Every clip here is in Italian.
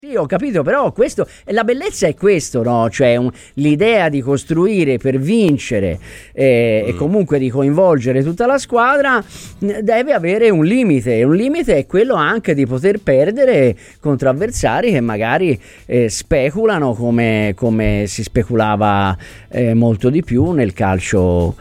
Sì, ho capito, però questo, la bellezza è questo, no? Cioè l'idea di costruire per vincere e comunque di coinvolgere tutta la squadra deve avere un limite, e un limite è quello anche di poter perdere contro avversari che magari speculano come si speculava molto di più nel calcio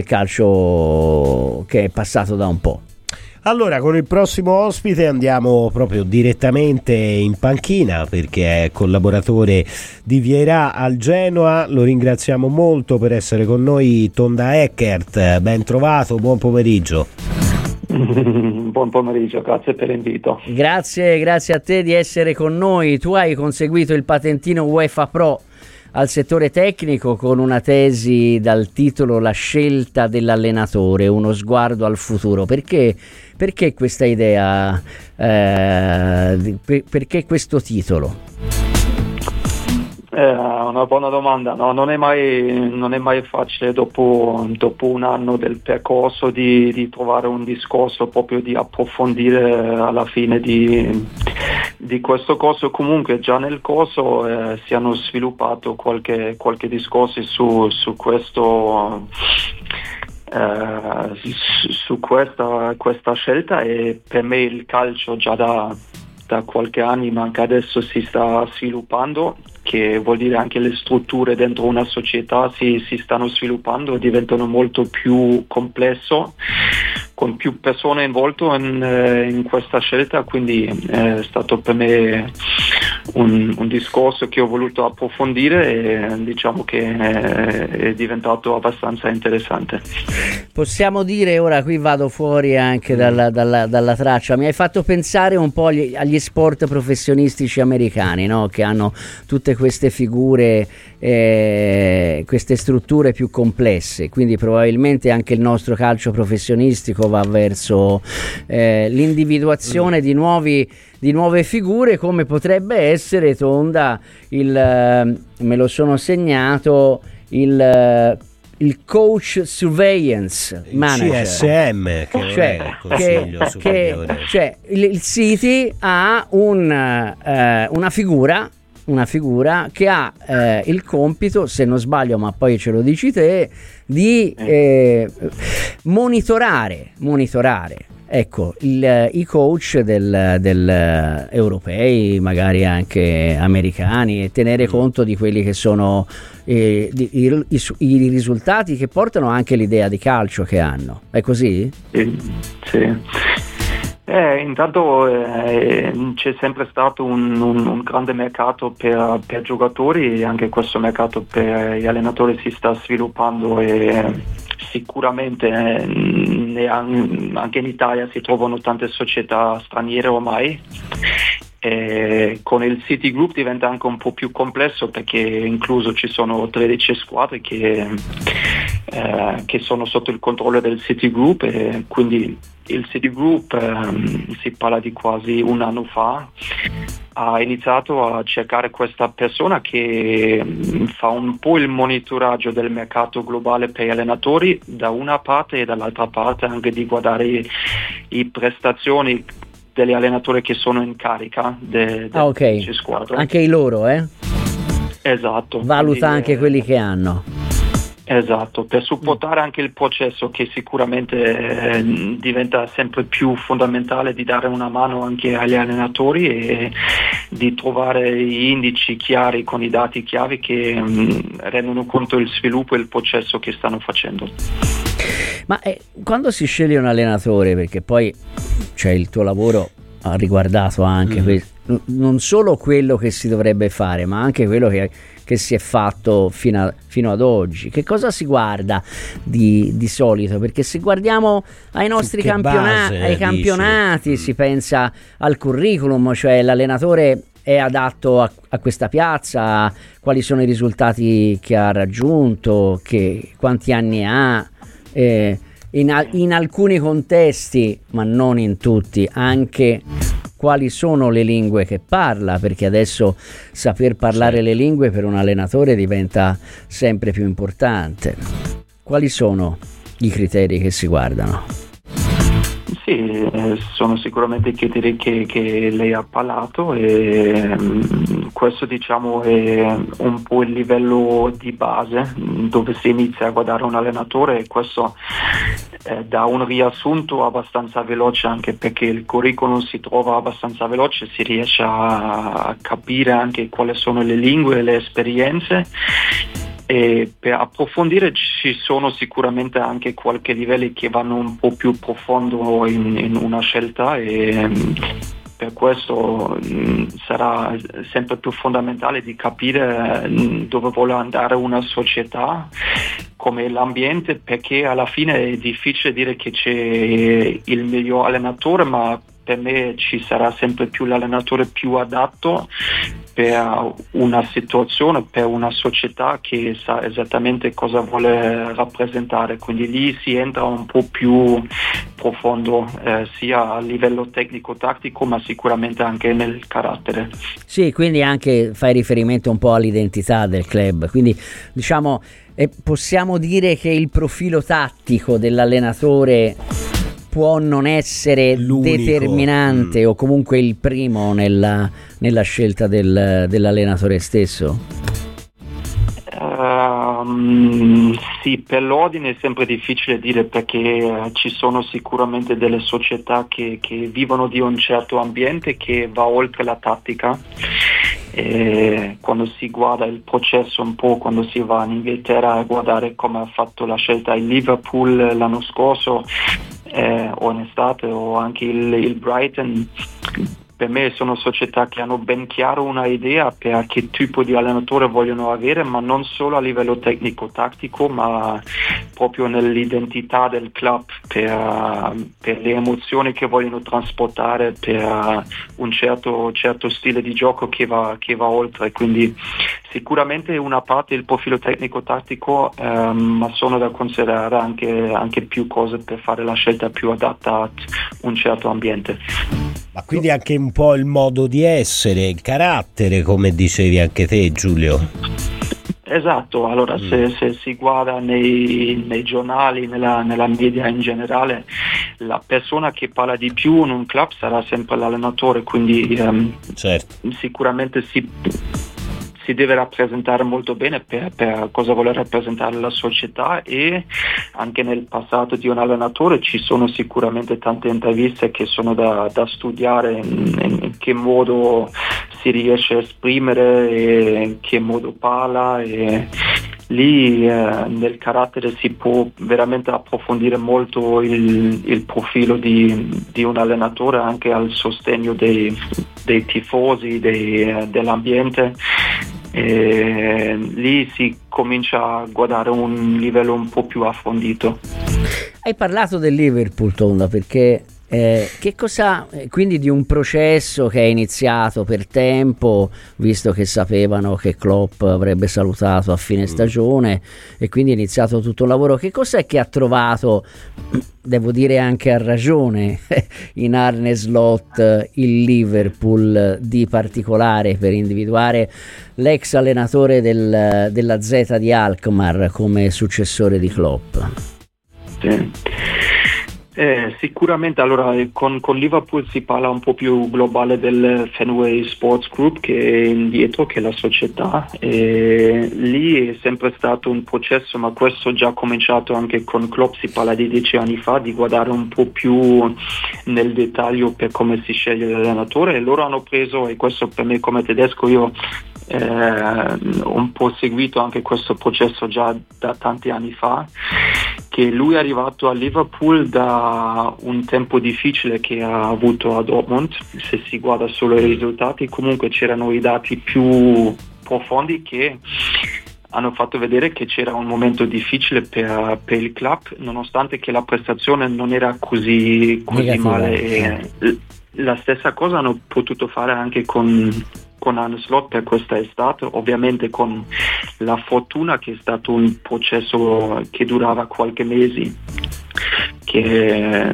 che è passato da un po'. Allora, con il prossimo ospite andiamo proprio direttamente in panchina, perché è collaboratore di Vieira al Genoa. Lo ringraziamo molto per essere con noi, Tonda Eckert. Ben trovato, buon pomeriggio. Buon pomeriggio, grazie per l'invito. Grazie a te di essere con noi. Tu hai conseguito il patentino UEFA Pro al settore tecnico con una tesi dal titolo La scelta dell'allenatore, uno sguardo al futuro. Perché questa idea? Perché questo titolo? Una buona domanda. No, non è mai facile dopo un anno del percorso di trovare un discorso, proprio di approfondire alla fine di questo corso. Comunque già nel corso si hanno sviluppato qualche discorsi su questo, su questa scelta, e per me il calcio già da qualche anno, ma anche adesso si sta sviluppando, che vuol dire anche le strutture dentro una società si stanno sviluppando e diventano molto più complesso, con più persone involte in questa scelta. Quindi è stato per me un discorso che ho voluto approfondire, e diciamo che è diventato abbastanza interessante. Possiamo dire, ora qui vado fuori anche dalla traccia, mi hai fatto pensare un po' agli sport professionistici americani, no? Che hanno tutte queste figure, queste strutture più complesse, quindi probabilmente anche il nostro calcio professionistico va verso l'individuazione di nuove figure, come potrebbe essere, Tonda, me lo sono segnato, il coach surveillance manager, CSM, che cioè, è il consiglio superiore. Cioè il City ha una figura che ha il compito, se non sbaglio, ma poi ce lo dici te, di monitorare ecco i coach del europei, magari anche americani, e tenere conto di quelli che sono i risultati che portano anche l'idea di calcio che hanno. È così? Sì. Intanto c'è sempre stato un grande mercato per giocatori, e anche questo mercato per gli allenatori si sta sviluppando, e sicuramente anche in Italia si trovano tante società straniere ormai. Con il City Group diventa anche un po' più complesso, perché incluso ci sono 13 squadre che sono sotto il controllo del City Group, e quindi il City Group, si parla di quasi un anno fa, ha iniziato a cercare questa persona che fa un po' il monitoraggio del mercato globale per gli allenatori da una parte, e dall'altra parte anche di guardare le prestazioni degli allenatori che sono in carica delle squadre. Anche i loro, Esatto. Valuta quindi, anche quelli che hanno. Esatto, per supportare anche il processo, che sicuramente diventa sempre più fondamentale, di dare una mano anche agli allenatori e di trovare gli indici chiari con i dati chiavi che rendono conto del sviluppo e il processo che stanno facendo. Ma quando si sceglie un allenatore, perché poi il tuo lavoro ha riguardato anche non solo quello che si dovrebbe fare, ma anche quello che si è fatto fino ad oggi, che cosa si guarda di solito? Perché se guardiamo ai nostri campionati si pensa al curriculum, cioè l'allenatore è adatto a questa piazza, quali sono i risultati che ha raggiunto, quanti anni ha, in alcuni contesti, ma non in tutti, anche quali sono le lingue che parla, perché adesso saper parlare le lingue per un allenatore diventa sempre più importante. Quali sono i criteri che si guardano? Sì, sono sicuramente criteri che lei ha parlato, e questo diciamo è un po' il livello di base dove si inizia a guardare un allenatore, e questo dà un riassunto abbastanza veloce, anche perché il curriculum si trova abbastanza veloce, si riesce a capire anche quali sono le lingue e le esperienze. E per approfondire ci sono sicuramente anche qualche livelli che vanno un po' più profondo in una scelta, e per questo sarà sempre più fondamentale di capire dove vuole andare una società, come l'ambiente, perché alla fine è difficile dire che c'è il miglior allenatore, ma per me ci sarà sempre più l'allenatore più adatto per una situazione, per una società che sa esattamente cosa vuole rappresentare. Quindi lì si entra un po' più profondo, sia a livello tecnico-tattico, ma sicuramente anche nel carattere. Sì, quindi anche fai riferimento un po' all'identità del club, quindi diciamo possiamo dire che il profilo tattico dell'allenatore può non essere l'unico, determinante o comunque il primo nella scelta dell'allenatore stesso? Sì, per l'ordine è sempre difficile dire, perché ci sono sicuramente delle società che vivono di un certo ambiente che va oltre la tattica. Quando si guarda il processo un po', quando si va in Inghilterra a guardare come ha fatto la scelta il Liverpool l'anno scorso, o in estate, o anche il Brighton, per me sono società che hanno ben chiaro una idea per che tipo di allenatore vogliono avere, ma non solo a livello tecnico-tattico, ma proprio nell'identità del club, per le emozioni che vogliono trasportare, per un certo stile di gioco che va oltre. Quindi sicuramente una parte del profilo tecnico-tattico, ma sono da considerare anche più cose per fare la scelta più adatta a un certo ambiente. Ma quindi anche un po' il modo di essere, il carattere, come dicevi anche te, Giulio. Esatto, allora se si guarda nei giornali, nella media in generale, la persona che parla di più in un club sarà sempre l'allenatore, quindi certo. Sicuramente si deve rappresentare molto bene per cosa vuole rappresentare la società, e anche nel passato di un allenatore ci sono sicuramente tante interviste che sono da studiare, in che modo si riesce a esprimere e in che modo parla, e lì nel carattere si può veramente approfondire molto il profilo di un allenatore, anche al sostegno dei tifosi, dell'ambiente. E lì si comincia a guardare un livello un po' più approfondito. Hai parlato del Liverpool, Tonda, perché che cosa, quindi di un processo che è iniziato per tempo, visto che sapevano che Klopp avrebbe salutato a fine stagione, e quindi è iniziato tutto un lavoro. Che cos'è che ha trovato, devo dire anche a ragione, in Arne Slot il Liverpool di particolare per individuare l'ex allenatore della Z di Alkmaar come successore di Klopp? Sì. Sicuramente, allora con Liverpool si parla un po' più globale del Fenway Sports Group, che è indietro, che è la società, e lì è sempre stato un processo, ma questo già cominciato anche con Klopp, si parla di 10 anni fa, di guardare un po' più nel dettaglio per come si sceglie l'allenatore, e loro hanno preso, e questo per me come tedesco, io un po' seguito anche questo processo già da tanti anni fa, che lui è arrivato a Liverpool da un tempo difficile che ha avuto a Dortmund. Se si guarda solo i risultati, comunque c'erano i dati più profondi che hanno fatto vedere che c'era un momento difficile per il club, nonostante che la prestazione non era così male, e la stessa cosa hanno potuto fare anche con Arne Slot per questa estate, ovviamente con la fortuna che è stato un processo che durava qualche mesi, che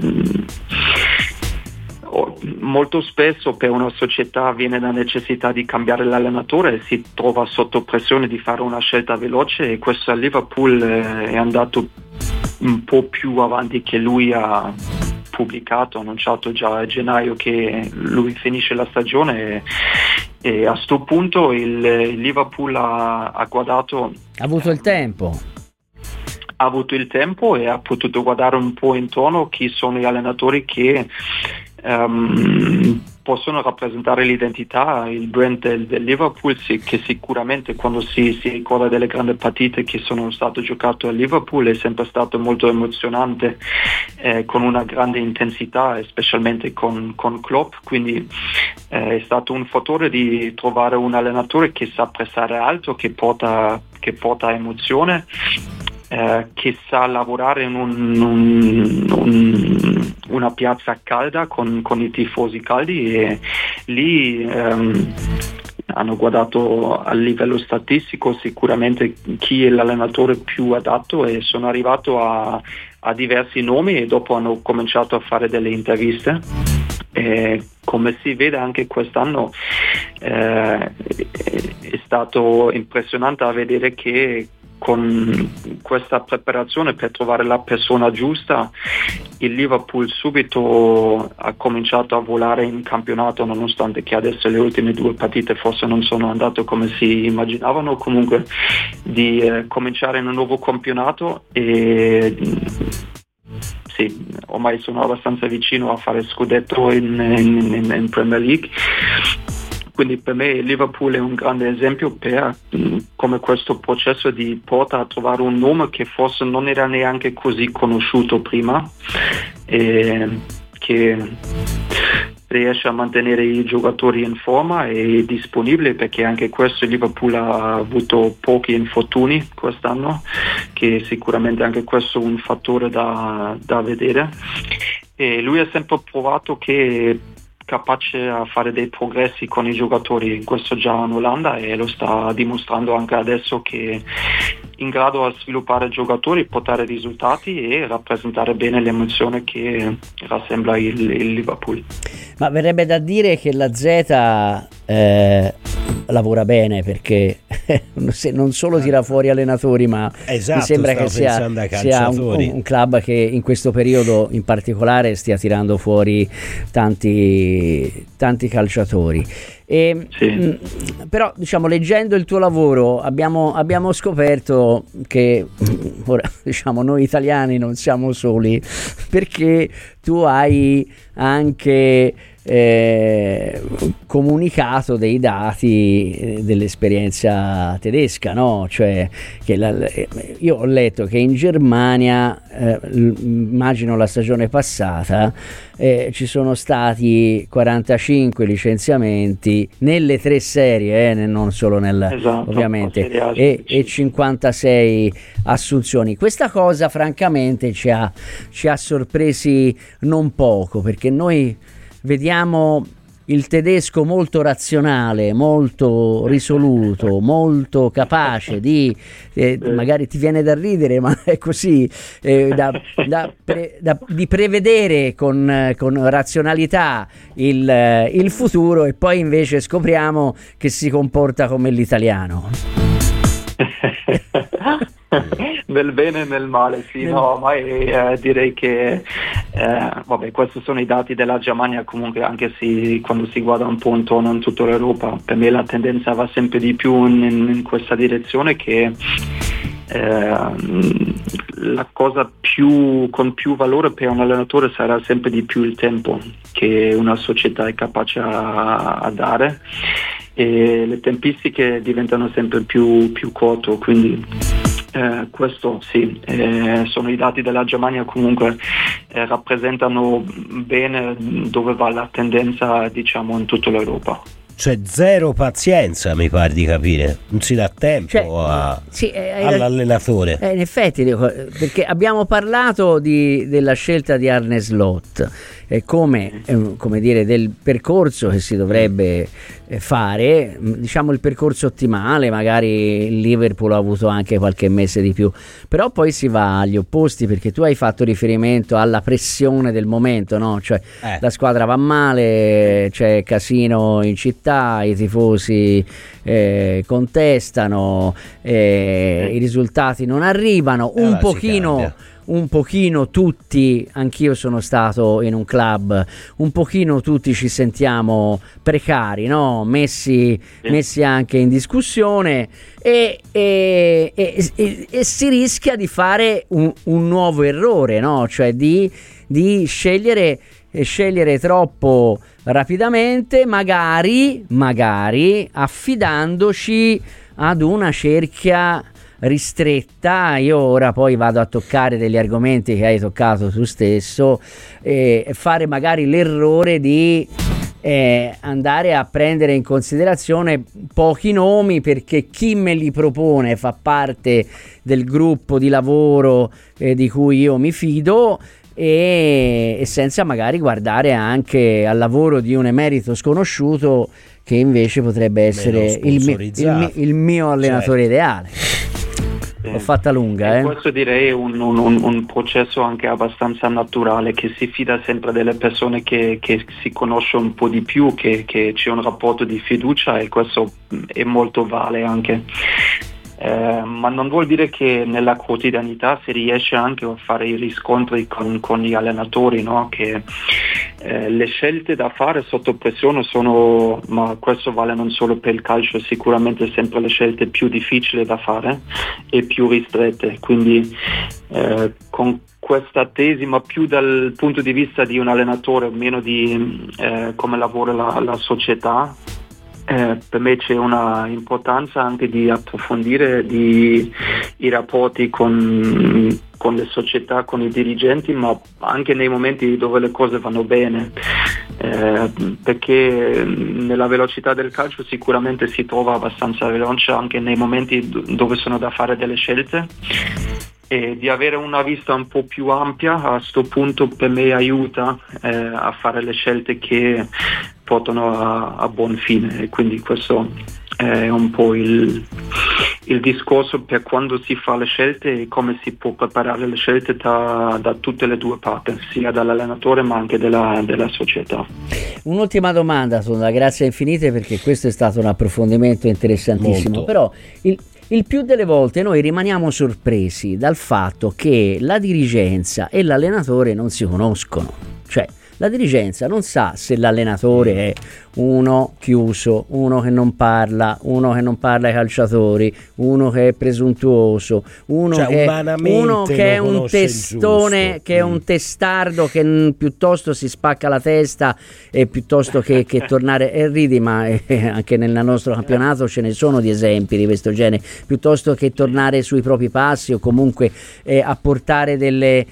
molto spesso per una società viene la necessità di cambiare l'allenatore e si trova sotto pressione di fare una scelta veloce, e questo a Liverpool è andato un po' più avanti che lui ha pubblicato, annunciato già a gennaio che lui finisce la stagione e a sto punto il Liverpool ha guardato, ha avuto il tempo. Ha avuto il tempo e ha potuto guardare un po' intorno chi sono gli allenatori che possono rappresentare l'identità, il brand del Liverpool, che sicuramente quando si ricorda delle grandi partite che sono state giocate a Liverpool è sempre stato molto emozionante, con una grande intensità, specialmente con Klopp, quindi è stato un fattore di trovare un allenatore che sa pressare alto, che porta emozione, che sa lavorare in una piazza calda con i tifosi caldi, e lì hanno guardato a livello statistico sicuramente chi è l'allenatore più adatto, e sono arrivato a diversi nomi e dopo hanno cominciato a fare delle interviste. Come si vede anche quest'anno è stato impressionante a vedere che con questa preparazione per trovare la persona giusta il Liverpool subito ha cominciato a volare in campionato, nonostante che adesso le ultime 2 partite forse non sono andate come si immaginavano, comunque di cominciare in un nuovo campionato, e sì, ormai sono abbastanza vicino a fare scudetto in Premier League. Quindi per me il Liverpool è un grande esempio per come questo processo di porta a trovare un nome che forse non era neanche così conosciuto prima, e che riesce a mantenere i giocatori in forma e disponibili, perché anche questo il Liverpool ha avuto pochi infortuni quest'anno, che sicuramente anche questo è un fattore da vedere, e lui ha sempre provato che capace a fare dei progressi con i giocatori, questo già in Olanda, e lo sta dimostrando anche adesso, che è in grado a sviluppare giocatori, portare risultati e rappresentare bene l'emozione che rassembla il Liverpool. Ma verrebbe da dire che la Z lavora bene, perché non solo tira fuori allenatori, ma esatto, mi sembra che sia un club che in questo periodo in particolare stia tirando fuori tanti calciatori. Sì. Però diciamo, leggendo il tuo lavoro abbiamo scoperto che ora, diciamo, noi italiani non siamo soli, perché tu hai anche comunicato dei dati dell'esperienza tedesca, no? Cioè che io ho letto che in Germania, immagino la stagione passata, ci sono stati 45 licenziamenti nelle 3 serie, non solo esatto, ovviamente, e 56 assunzioni. Questa cosa francamente ci ha sorpresi non poco, perché noi vediamo il tedesco molto razionale, molto risoluto, molto capace di, magari ti viene da ridere, ma è così, di prevedere con razionalità il futuro, e poi invece scopriamo che si comporta come l'italiano. Nel bene e nel male, sì, no, ma direi che vabbè, questi sono i dati della Germania. Comunque, anche se quando si guarda un po' intorno in tutta l'Europa, per me la tendenza va sempre di più in questa direzione, che la cosa con più valore per un allenatore sarà sempre di più il tempo che una società è capace a dare, e le tempistiche diventano sempre più corto, quindi questo sì, sono i dati della Germania, comunque rappresentano bene dove va la tendenza, diciamo, in tutta l'Europa. Cioè zero pazienza, mi pare di capire, non si dà tempo all'allenatore. In effetti, perché abbiamo parlato della scelta di Arne Slot, come dire, del percorso che si dovrebbe fare, diciamo il percorso ottimale. Magari il Liverpool ha avuto anche qualche mese di più, però poi si va agli opposti, perché tu hai fatto riferimento alla pressione del momento, no? Cioè la squadra va male, c'è casino in città, i tifosi contestano, i risultati non arrivano, un pochino tutti, anch'io sono stato in un club, un pochino tutti ci sentiamo precari, no? Messi anche in discussione e si rischia di fare un nuovo errore, no? Cioè di scegliere troppo rapidamente, magari affidandoci ad una cerchia ristretta. Io ora poi vado a toccare degli argomenti che hai toccato tu stesso, e fare magari l'errore di andare a prendere in considerazione pochi nomi, perché chi me li propone fa parte del gruppo di lavoro di cui io mi fido, e senza magari guardare anche al lavoro di un emerito sconosciuto che invece potrebbe essere il mio allenatore ideale. L'ho fatta lunga. Questo direi è un processo anche abbastanza naturale, che si fida sempre delle persone che si conosce un po' di più, che c'è un rapporto di fiducia, e questo è molto vale anche. Ma non vuol dire che nella quotidianità si riesce anche a fare i riscontri con gli allenatori, no? Che le scelte da fare sotto pressione sono, ma questo vale non solo per il calcio, sicuramente sempre le scelte più difficili da fare e più ristrette, quindi con questa tesi, ma più dal punto di vista di un allenatore, meno di come lavora la società. Per me c'è una importanza anche di approfondire i rapporti con le società, con i dirigenti, ma anche nei momenti dove le cose vanno bene, perché nella velocità del calcio sicuramente si trova abbastanza veloce anche nei momenti dove sono da fare delle scelte, e di avere una vista un po' più ampia a questo punto per me aiuta a fare le scelte che portano a buon fine, e quindi questo è un po' il discorso per quando si fa le scelte e come si può preparare le scelte da tutte le due parti, sia dall'allenatore ma anche della società. Un'ultima domanda, Sonda, grazie infinite, perché questo è stato un approfondimento interessantissimo. Molto. Però il più delle volte noi rimaniamo sorpresi dal fatto che la dirigenza e l'allenatore non si conoscono, cioè la dirigenza non sa se l'allenatore è uno chiuso, uno che non parla ai calciatori, uno che è presuntuoso, uno che è un testone, che è un testardo, che piuttosto si spacca la testa e piuttosto che tornare, e ridi, ma anche nel nostro campionato ce ne sono di esempi di questo genere, piuttosto che tornare sui propri passi o comunque apportare delle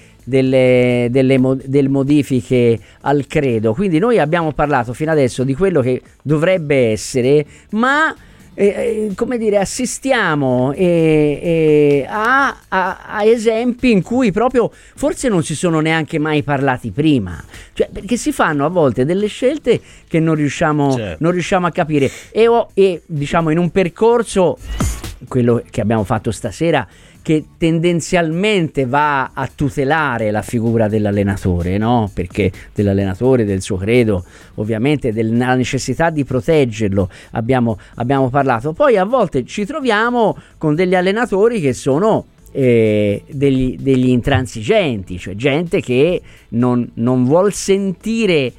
modifiche al credo. Quindi noi abbiamo parlato fino adesso di quello che dovrebbe essere, ma come dire, assistiamo a esempi in cui proprio forse non si sono neanche mai parlati prima, cioè perché si fanno a volte delle scelte che non riusciamo a capire, e diciamo in un percorso, quello che abbiamo fatto stasera, che tendenzialmente va a tutelare la figura dell'allenatore, no? Perché dell'allenatore, del suo credo, ovviamente della necessità di proteggerlo abbiamo parlato. Poi a volte ci troviamo con degli allenatori che sono degli intransigenti, cioè gente che non vuol sentire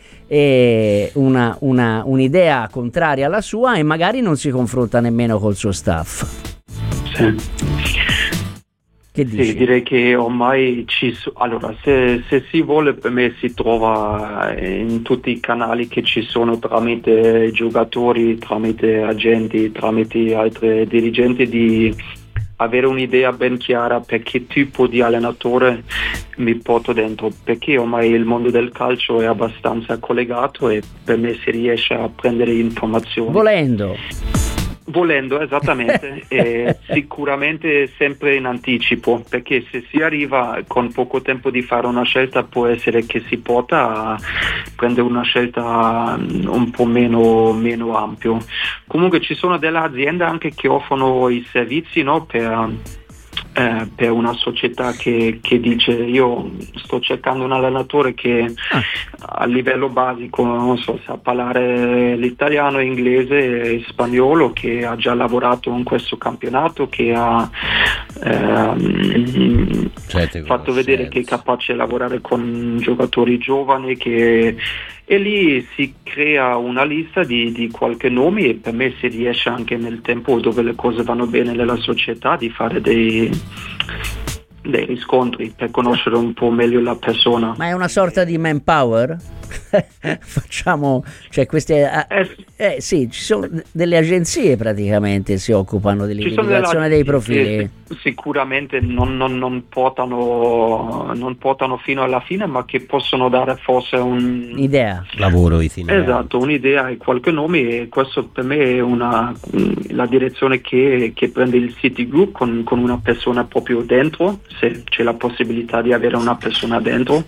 un'idea contraria alla sua, e magari non si confronta nemmeno col suo staff. Sì. Che dici? Sì, direi che ormai allora, se si vuole, per me si trova in tutti i canali che ci sono, tramite giocatori, tramite agenti, tramite altri dirigenti, di avere un'idea ben chiara per che tipo di allenatore mi porto dentro, perché ormai il mondo del calcio è abbastanza collegato e per me si riesce a prendere informazioni volendo, esattamente, e sicuramente sempre in anticipo, perché se si arriva con poco tempo di fare una scelta, può essere che si porta a prendere una scelta un po' meno ampio. Comunque ci sono delle aziende anche che offrono i servizi, no, per una società che dice: io sto cercando un allenatore che a livello basico, non so, sa parlare l'italiano, inglese e spagnolo, che ha già lavorato in questo campionato, che ha fatto vedere che è capace di lavorare con giocatori giovani, e lì si crea una lista di qualche nome, e per me si riesce anche nel tempo dove le cose vanno bene nella società di fare dei riscontri per conoscere un po' meglio la persona. Ma è una sorta di manpower? Facciamo, cioè queste sì, ci sono delle agenzie praticamente si occupano dell'individuazione dei profili. Sicuramente non portano fino alla fine, ma che possono dare forse un'idea, lavoro itinerario. Esatto, un'idea e qualche nome, e questo per me è la direzione che prende il City Group con una persona proprio dentro, se c'è la possibilità di avere una persona dentro,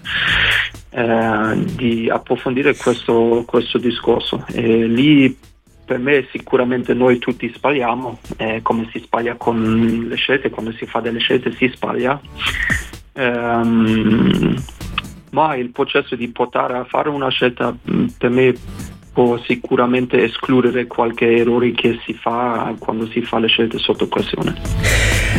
di approfondire questo discorso. E lì per me sicuramente noi tutti sbagliamo, come si sbaglia con le scelte, quando si fa delle scelte si sbaglia, ma il processo di portare a fare una scelta per me può sicuramente escludere qualche errore che si fa quando si fa le scelte sotto pressione.